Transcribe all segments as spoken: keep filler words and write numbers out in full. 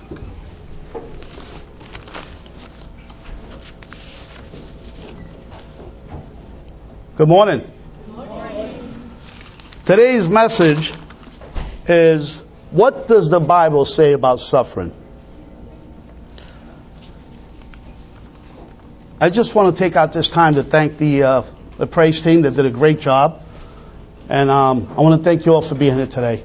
Good morning. Good morning. Today's message is, what does the Bible say about suffering? I just want to take out this time to thank the, uh, the praise team that did a great job. And um, I want to thank you all for being here today.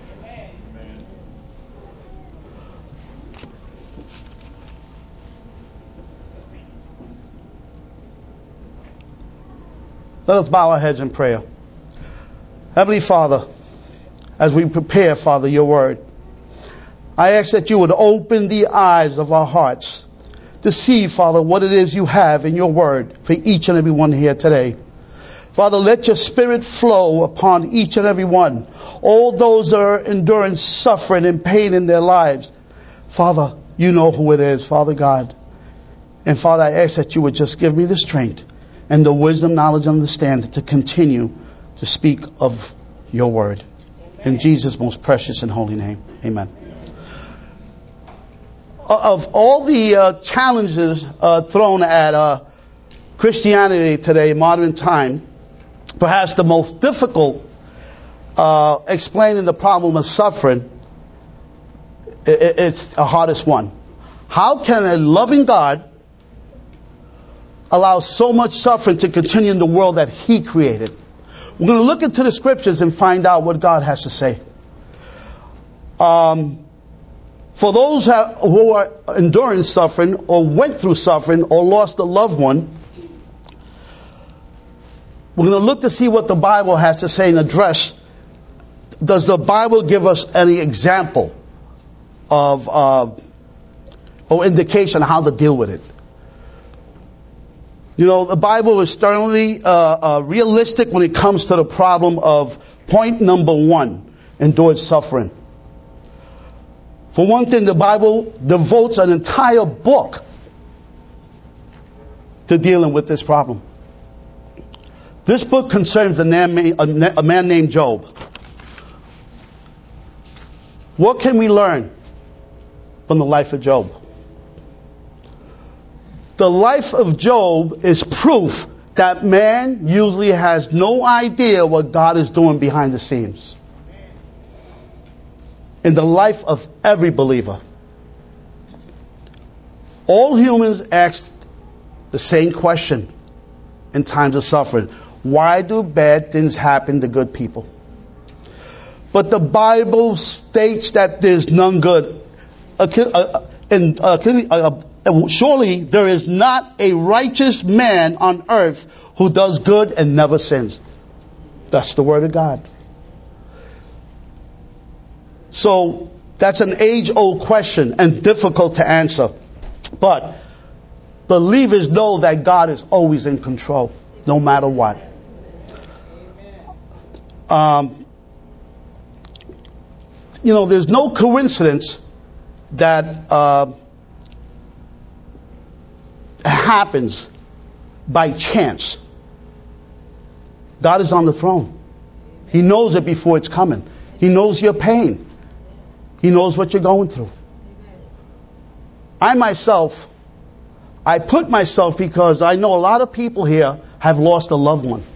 Let us bow our heads in prayer. Heavenly Father, as we prepare, Father, your word, I ask that you would open the eyes of our hearts to see, Father, what it is you have in your word for each and every one here today. Father, let your spirit flow upon each and every one. All those that are enduring suffering and pain in their lives. Father, you know who it is, Father God. And Father, I ask that you would just give me the strength and the wisdom, knowledge, and understanding to continue to speak of your word. Amen. In Jesus' most precious and holy name. Amen. Of all the uh, challenges uh, thrown at uh, Christianity today, modern time, perhaps the most difficult uh, explaining the problem of suffering, it, it's the hardest one. How can a loving God allow so much suffering to continue in the world that He created? We're going to look into the scriptures and find out what God has to say. Um, for those who are enduring suffering or went through suffering or lost a loved one, we're going to look to see what the Bible has to say and address. Does the Bible give us any example of uh, or indication of how to deal with it? You know, the Bible is sternly uh, uh, realistic when it comes to the problem of point number one, endured suffering. For one thing, the Bible devotes an entire book to dealing with this problem. This book concerns a man named Job. What can we learn from the life of Job? The life of Job is proof that man usually has no idea what God is doing behind the scenes. In the life of every believer, all humans ask the same question in times of suffering. Why do bad things happen to good people? But the Bible states that there's none good. And surely there is not a righteous man on earth who does good and never sins. That's the word of God. So that's an age-old question and difficult to answer. But believers know that God is always in control, no matter what. Um, you know, there's no coincidence that uh, happens by chance. God is on the throne. He knows it before it's coming. He knows your pain. He knows what you're going through. I myself, I put myself because I know a lot of people here have lost a loved one.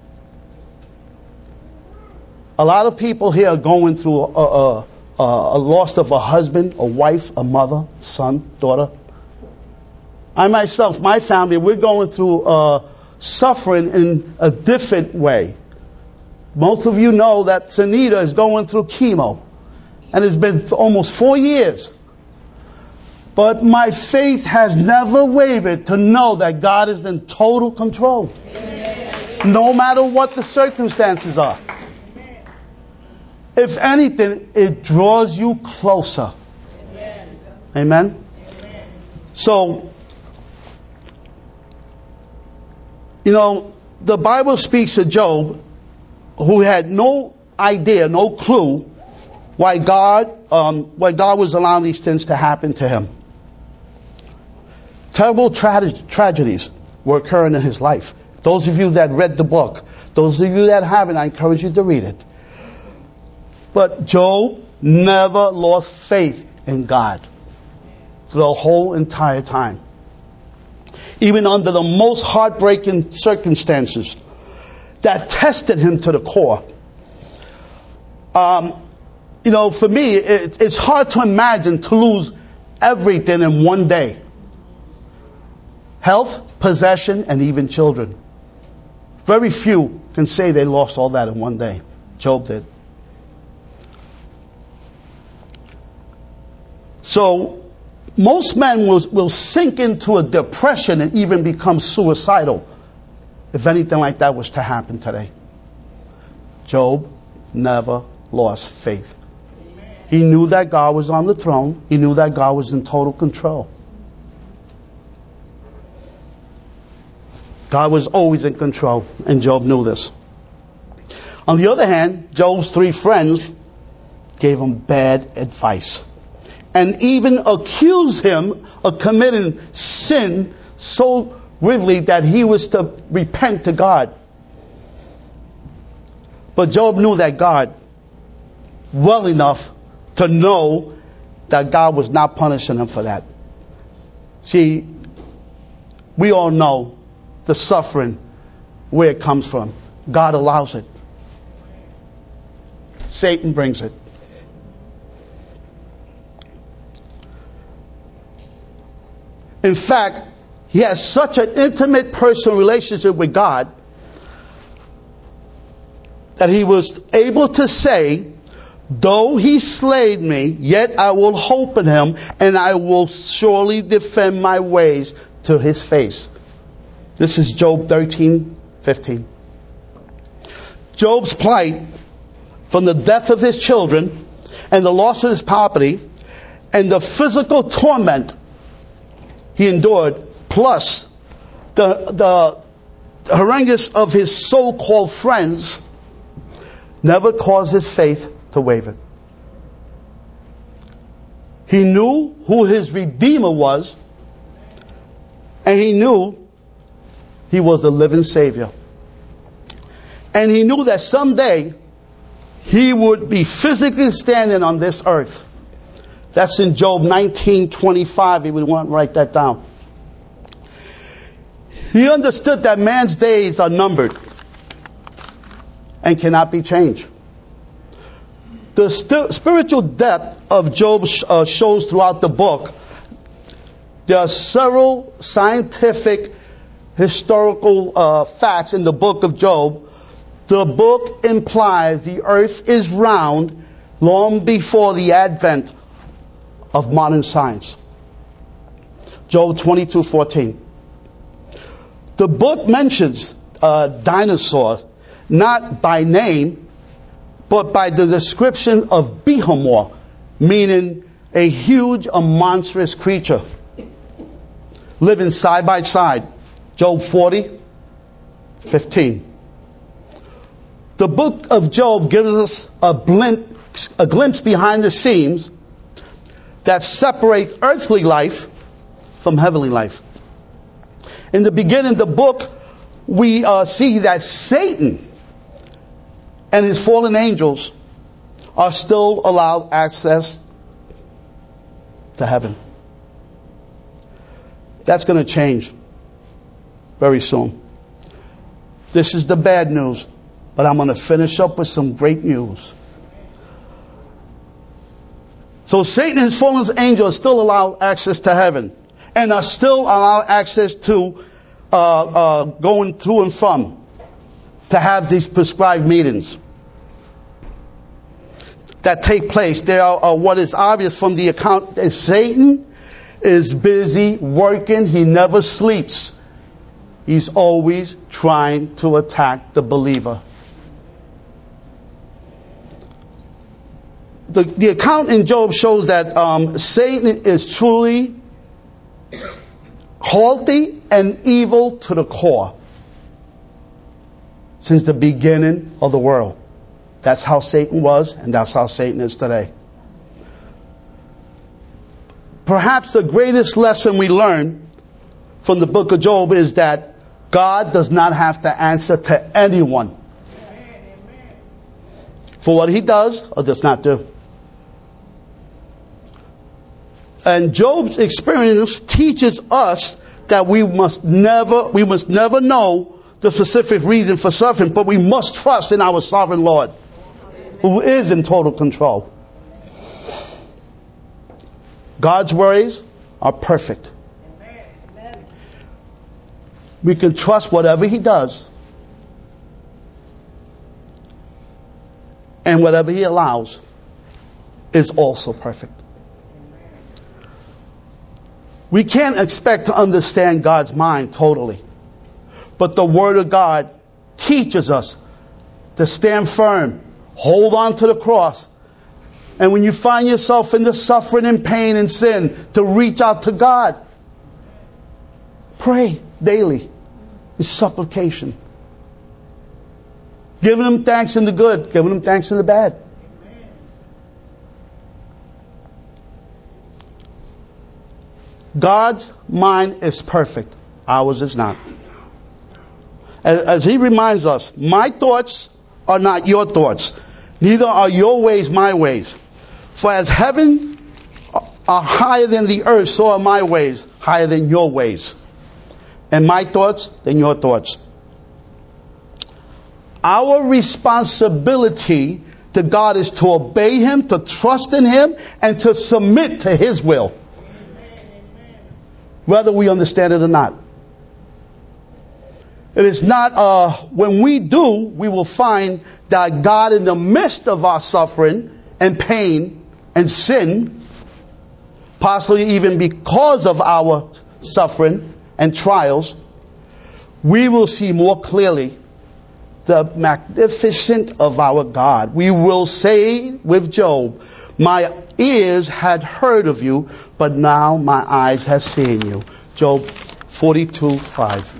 A lot of people here are going through a, a, a, a loss of a husband, a wife, a mother, son, daughter. I myself, my family, we're going through uh, suffering in a different way. Most of you know that Sanita is going through chemo. And it's been almost four years. But my faith has never wavered to know that God is in total control. Amen. No matter what the circumstances are. If anything, it draws you closer. Amen. Amen? Amen. So, you know, the Bible speaks of Job, who had no idea, no clue why God, um, why God was allowing these things to happen to him. Terrible tra- tragedies were occurring in his life. Those of you that read the book, those of you that haven't, I encourage you to read it. But Job never lost faith in God. the whole entire time. Even under the most heartbreaking circumstances that tested him to the core. Um, you know, for me, it, it's hard to imagine to lose everything in one day. Health, possession, and even children. Very few can say they lost all that in one day. Job did. So, most men will, will sink into a depression and even become suicidal if anything like that was to happen today. Job never lost faith. He knew that God was on the throne. He knew that God was in total control. God was always in control, and Job knew this. On the other hand, Job's three friends gave him bad advice and even accused him of committing sin so gravely that he was to repent to God. But Job knew that God well enough to know that God was not punishing him for that. See, we all know the suffering, where it comes from. God allows it. Satan brings it. In fact, he has such an intimate personal relationship with God that he was able to say, though he slayed me, yet I will hope in him, and I will surely defend my ways to his face. This is Job thirteen fifteen. Job's plight, from the death of his children and the loss of his property and the physical torment he endured, plus the, the harangues of his so-called friends, never caused his faith to waver. He knew who his Redeemer was, and he knew he was the living Savior. And he knew that someday he would be physically standing on this earth. That's in Job nineteen twenty-five, if we want to write that down. He understood that man's days are numbered and cannot be changed. The st- spiritual depth of Job sh- uh, shows throughout the book. There are several scientific, historical uh, facts in the book of Job. The book implies the earth is round long before the advent of modern science. Job twenty-two fourteen. The book mentions uh, dinosaurs, not by name, but by the description of behemoth, meaning a huge, a monstrous creature, living side by side. Job forty fifteen. The book of Job gives us a glimpse, a glimpse behind the scenes that separates earthly life from heavenly life. In the beginning of the book, we uh, see that Satan and his fallen angels are still allowed access to heaven. That's going to change very soon. This is the bad news, but I'm going to finish up with some great news. So Satan and his fallen angels are still allowed access to heaven, and are still allowed access to uh, uh, going to and from, to have these prescribed meetings that take place. There are, are what is obvious from the account is Satan is busy working. He never sleeps. He's always trying to attack the believer. The, the account in Job shows that um, Satan is truly haughty and evil to the core since the beginning of the world. That's how Satan was, and that's how Satan is today. Perhaps the greatest lesson we learn from the book of Job is that God does not have to answer to anyone for what he does or does not do. And Job's experience teaches us that we must never, we must never know the specific reason for suffering, but we must trust in our sovereign Lord, who is in total control. God's ways are perfect. We can trust whatever He does and whatever He allows is also perfect. We can't expect to understand God's mind totally, but the Word of God teaches us to stand firm, hold on to the cross, and when you find yourself in the suffering and pain and sin, to reach out to God. Pray daily in supplication. Giving Him thanks in the good, giving Him thanks in the bad. God's mind is perfect. Ours is not. As, as He reminds us, my thoughts are not your thoughts. Neither are your ways my ways. For as heaven are higher than the earth, so are my ways higher than your ways. And my thoughts than your thoughts. Our responsibility to God is to obey Him, to trust in Him, and to submit to His will. Whether we understand it or not. It is not, uh, when we do, we will find that God, in the midst of our suffering and pain and sin, possibly even because of our suffering and trials, we will see more clearly the magnificence of our God. We will say with Job, my ears had heard of you, but now my eyes have seen you. Job forty-two five.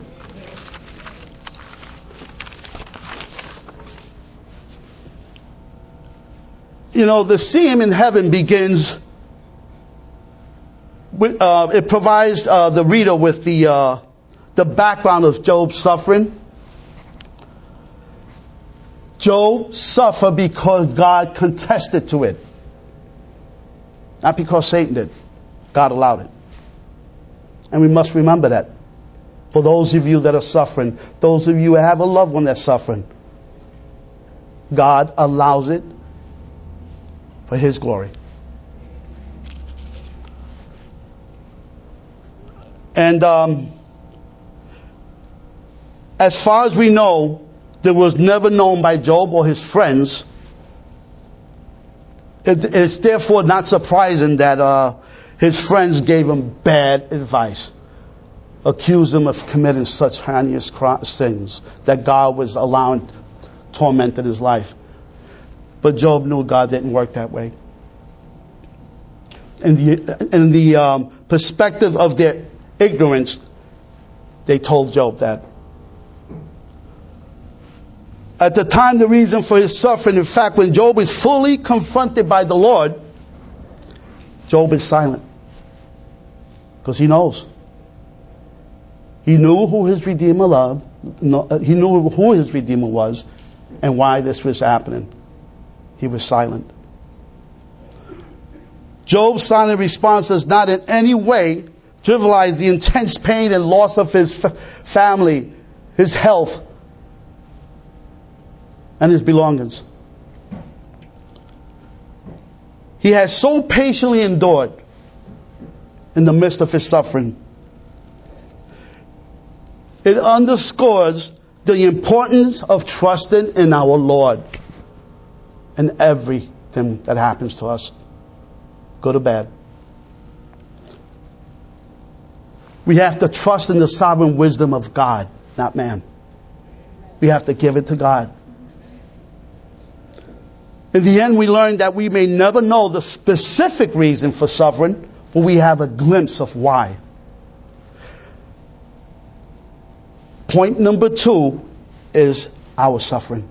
You know, the seeing in heaven begins with, uh, it provides uh, the reader with the uh, the background of Job's suffering. Job suffered because God contested to it. Not because Satan did. God allowed it. And we must remember that. For those of you that are suffering, those of you who have a loved one that's suffering, God allows it for His glory. And um, as far as we know, there was never known by Job or his friends. It is therefore not surprising that uh, his friends gave him bad advice, accused him of committing such heinous sins that God was allowing torment in his life. But Job knew God didn't work that way. In the, in the um, perspective of their ignorance, they told Job that. At the time, the reason for his suffering, in fact, when Job is fully confronted by the Lord, Job is silent. Because he knows. He knew who his Redeemer loved. He knew who his Redeemer was and why this was happening. He was silent. Job's silent response does not in any way trivialize the intense pain and loss of his f- family, his health, and his belongings. He has so patiently endured in the midst of his suffering. It underscores the importance of trusting in our Lord in everything that happens to us, good or bad. We have to trust in the sovereign wisdom of God, not man. We have to give it to God. In the end, we learn that we may never know the specific reason for suffering, but we have a glimpse of why. Point number two is our suffering.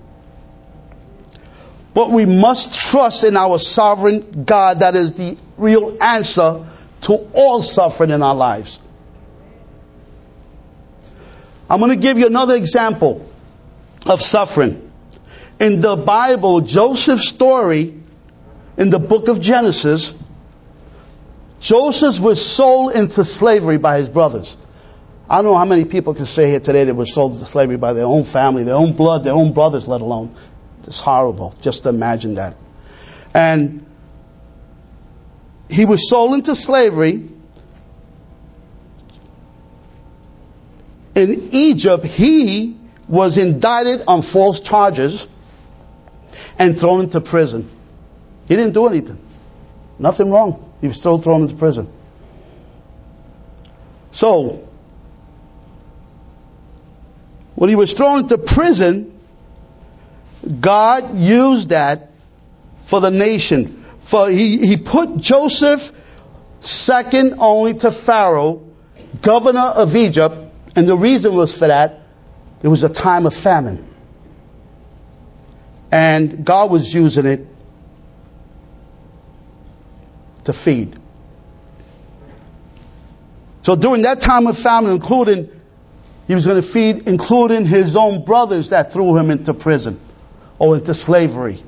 But we must trust in our sovereign God that is the real answer to all suffering in our lives. I'm going to give you another example of suffering. In the Bible, Joseph's story in the book of Genesis Joseph was sold into slavery by his brothers. I don't know how many people can say here today they were sold into slavery by their own family, their own blood, their own brothers, let alone. It's horrible. Just imagine that. And he was sold into slavery. In Egypt, he was indicted on false charges and thrown into prison. He didn't do anything. Nothing wrong. He was still thrown into prison. So, when he was thrown into prison, God used that for the nation. For he, he put Joseph second only to Pharaoh, governor of Egypt. And the reason was for that, it was a time of famine. And God was using it to feed. So during that time of famine, including, he was going to feed, including his own brothers that threw him into prison or into slavery.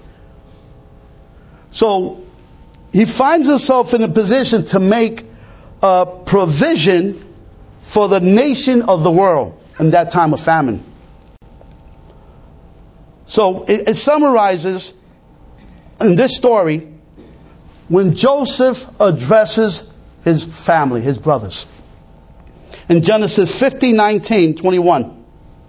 So he finds himself in a position to make a provision for the nation of the world in that time of famine. So it, it summarizes in this story when Joseph addresses his family, his brothers. In Genesis fifty, nineteen, twenty-one.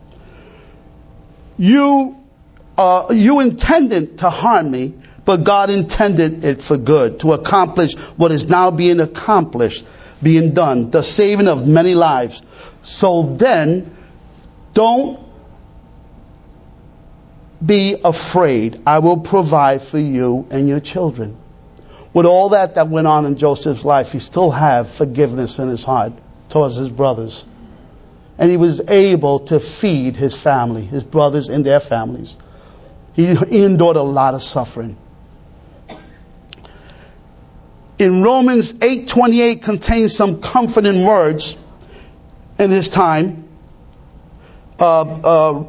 You, uh, you intended to harm me, but God intended it for good, to accomplish what is now being accomplished, being done, the saving of many lives. So then, don't be afraid. I will provide for you and your children. With all that that went on in Joseph's life, he still had forgiveness in his heart towards his brothers. And he was able to feed his family, his brothers and their families. He, he endured a lot of suffering. In Romans eight twenty-eight contains some comforting words in his time uh, uh,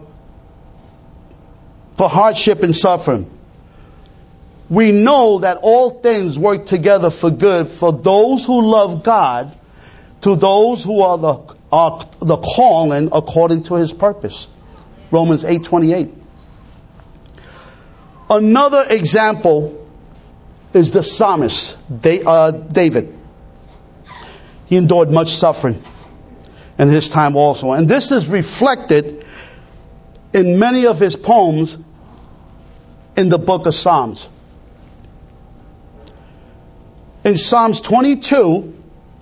for hardship and suffering. We know that all things work together for good for those who love God, to those who are the, are the calling according to his purpose. Romans eight twenty-eight. Another example is the psalmist, David. He endured much suffering in his time also. And this is reflected in many of his poems in the book of Psalms. In Psalms twenty-two,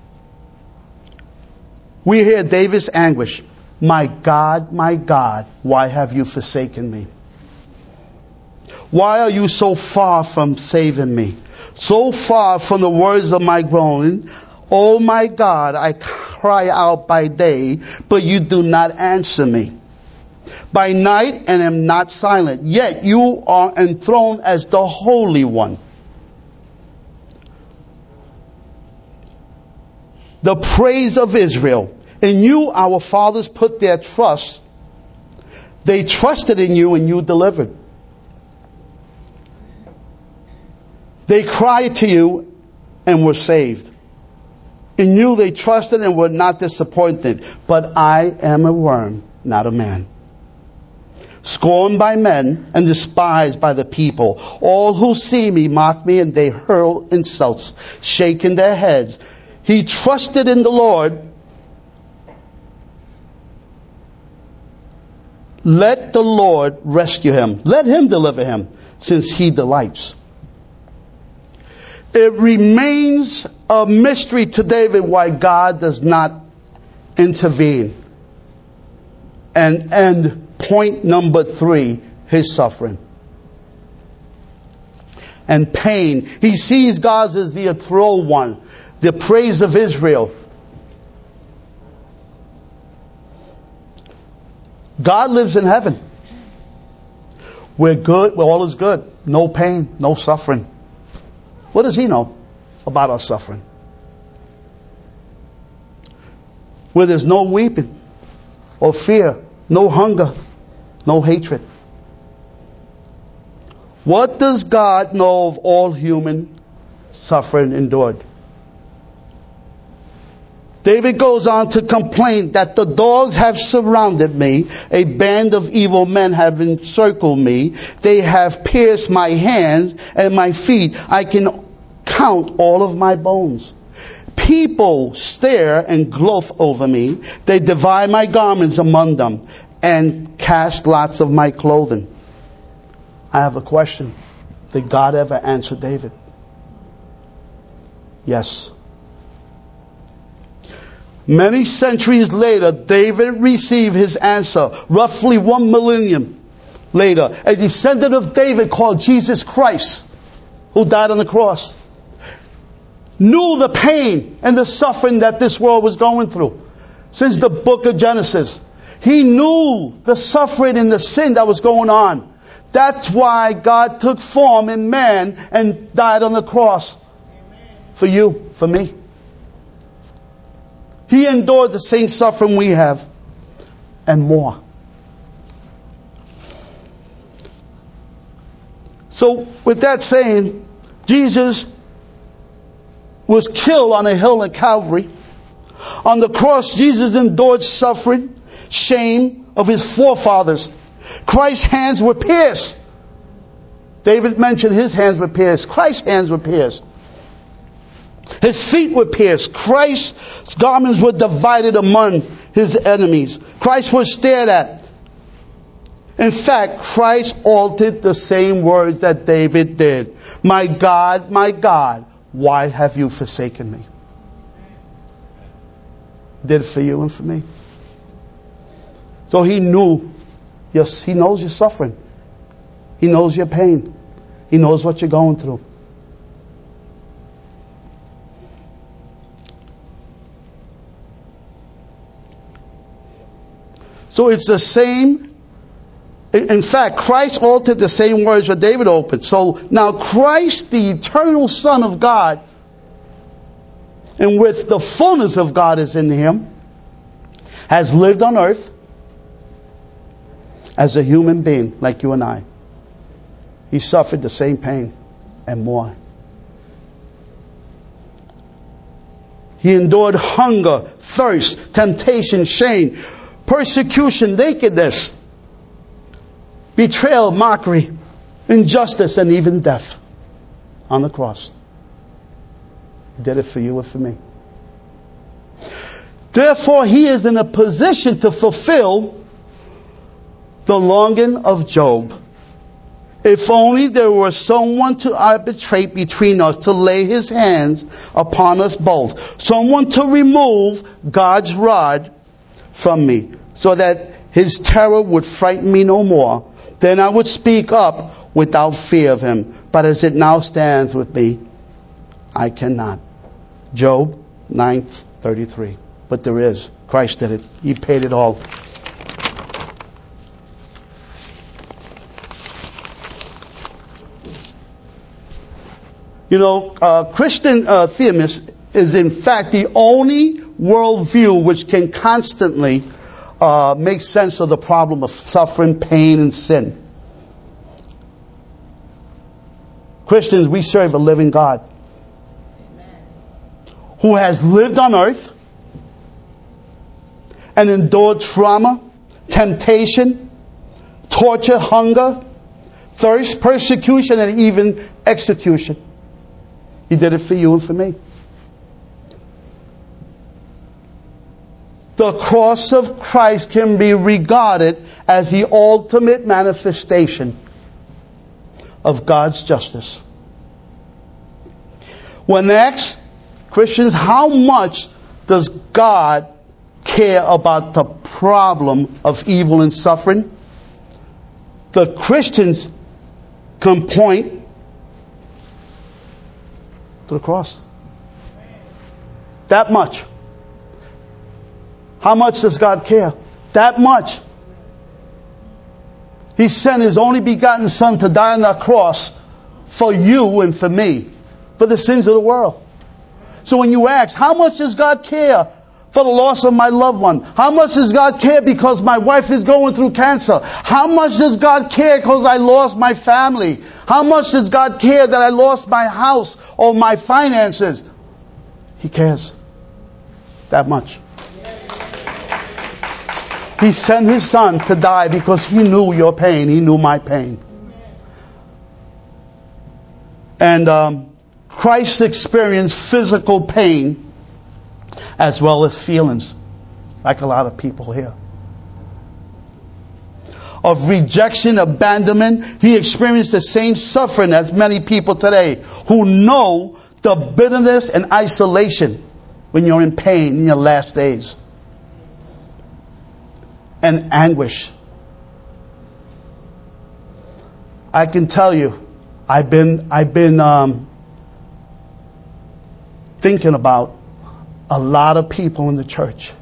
we hear David's anguish. My God, my God, why have you forsaken me? Why are you so far from saving me? So far from the words of my groaning. Oh my God, I cry out by day, but you do not answer me. By night and am not silent, yet you are enthroned as the Holy One. The praise of Israel. In you our fathers put their trust. They trusted in you and you delivered. They cried to you and were saved. In you they trusted and were not disappointed. But I am a worm, not a man, scorned by men and despised by the people. All who see me mock me, and they hurl insults, shaking their heads. He trusted in the Lord. Let the Lord rescue him. Let him deliver him, since he delights. It remains a mystery to David why God does not intervene. And, and point number three, his suffering and pain. He sees God as the enthroned one, the praise of Israel. God lives in heaven. We're good, where all is good. No pain, no suffering. What does he know about our suffering? Where there's no weeping or fear, no hunger, no hatred. What does God know of all human suffering endured? David goes on to complain that the dogs have surrounded me. A band of evil men have encircled me. They have pierced my hands and my feet. I can count all of my bones. People stare and gloat over me. They divide my garments among them and cast lots of my clothing. I have a question. Did God ever answer David? Yes. Many centuries later, David received his answer, roughly one millennium later. A descendant of David called Jesus Christ, who died on the cross, knew the pain and the suffering that this world was going through. Since the book of Genesis, he knew the suffering and the sin that was going on. That's why God took form in man and died on the cross. For you, for me. He endured the same suffering we have, and more. So, with that saying, Jesus was killed on a hill at Calvary. On the cross, Jesus endured suffering, shame of his forefathers. Christ's hands were pierced. David mentioned his hands were pierced. Christ's hands were pierced. His feet were pierced. Christ's garments were divided among his enemies. Christ was stared at. In fact, Christ altered the same words that David did. My God, my God, why have you forsaken me? He did it for you and for me. So he knew, yes, he knows your suffering. He knows your pain. He knows what you're going through. So it's the same. In fact, Christ altered the same words that David opened. So now Christ, the eternal Son of God, and with the fullness of God is in him, has lived on earth as a human being like you and I. He suffered the same pain and more. He endured hunger, thirst, temptation, shame, persecution, nakedness, betrayal, mockery, injustice, and even death on the cross. He did it for you and for me. Therefore, he is in a position to fulfill the longing of Job. If only there were someone to arbitrate between us, to lay his hands upon us both. Someone to remove God's rod from me, so that his terror would frighten me no more. Then I would speak up without fear of him. But as it now stands with me, I cannot. Job nine thirty-three. But there is. Christ did it. He paid it all. You know, uh, Christian uh, theism is in fact the only worldview which can constantly uh, make sense of the problem of suffering, pain, and sin. Christians, we serve a living God. Amen. Who has lived on earth and endured trauma, temptation, torture, hunger, thirst, persecution, and even execution. He did it for you and for me. The cross of Christ can be regarded as the ultimate manifestation of God's justice. When asked, Christians, how much does God care about the problem of evil and suffering? The Christians can point to the cross. That much. How much does God care? That much. He sent his only begotten Son to die on that cross for you and for me, for the sins of the world. So when you ask, how much does God care for the loss of my loved one? How much does God care because my wife is going through cancer? How much does God care because I lost my family? How much does God care that I lost my house or my finances? He cares. that much. He sent his son to die because he knew your pain. He knew my pain. And um, Christ experienced physical pain as well as feelings, like a lot of people here. Of rejection, abandonment, he experienced the same suffering as many people today who know the bitterness and isolation when you're in pain in your last days. And anguish. I can tell you, I've been I've been um, thinking about a lot of people in the church.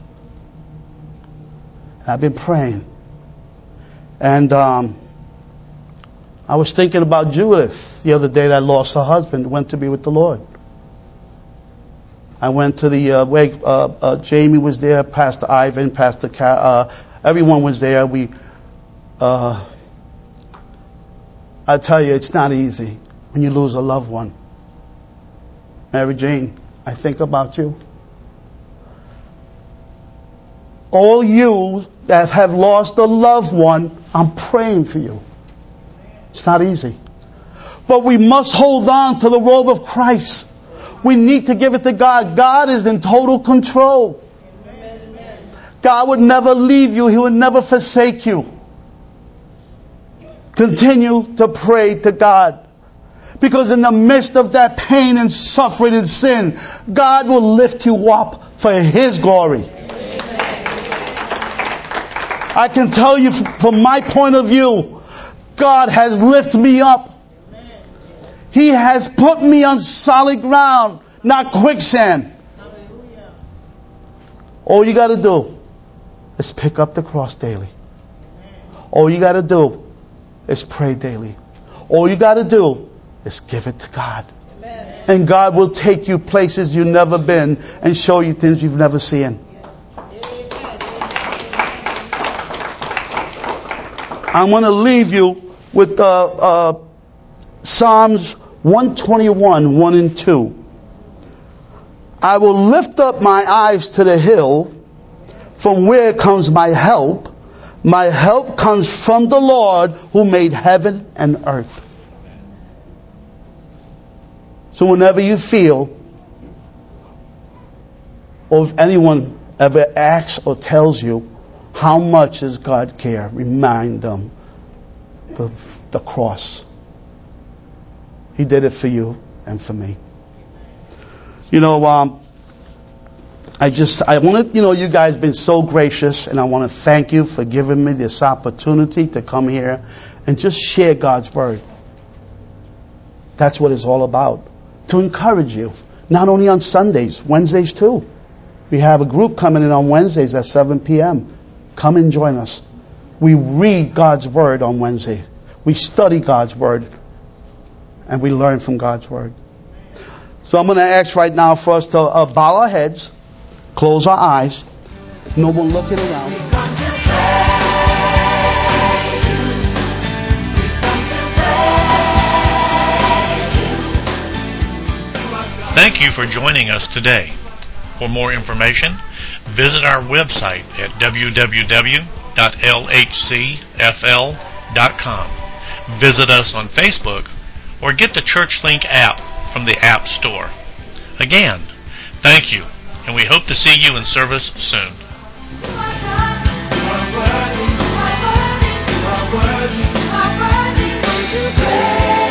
I've been praying, and um, I was thinking about Judith the other day that lost her husband, went to be with the Lord. I went to the uh, where uh, uh, Jamie was there, Pastor Ivan, Pastor Car- uh, everyone was there. We, uh, I tell you, it's not easy when you lose a loved one. Mary Jane, I think about you. All you that have lost a loved one, I'm praying for you. It's not easy. But we must hold on to the robe of Christ. We need to give it to God. God is in total control. God would never leave you. He would never forsake you. Continue to pray to God. Because in the midst of that pain and suffering and sin, God will lift you up for His glory. I can tell you from my point of view, God has lifted me up. He has put me on solid ground, not quicksand. All you got to do is pick up the cross daily. All you got to do is pray daily. All you got to do is give it to God. Amen. And God will take you places you've never been and show you things you've never seen. I'm going to leave you with uh, uh, Psalms one twenty-one, one and two. I will lift up my eyes to the hill, from where comes my help. My help comes from the Lord who made heaven and earth. So whenever you feel, or if anyone ever asks or tells you, how much does God care? Remind them the, the cross. He did it for you and for me. You know, um, I just, I want to, you know, you guys been so gracious, and I want to thank you for giving me this opportunity to come here and just share God's word. That's what it's all about. To encourage you. Not only on Sundays, Wednesdays too. We have a group coming in on Wednesdays at seven p.m. Come and join us. We read God's word on Wednesday. We study God's word. And we learn from God's word. So I'm going to ask right now for us to uh, bow our heads, close our eyes, no one looking around. Thank you for joining us today. For more information, visit our website at w w w dot l h c f l dot com. Visit us on Facebook or get the ChurchLink app from the App Store. Again, thank you, and we hope to see you in service soon. You are worthy, you are worthy, you are worthy, you are worthy to pray.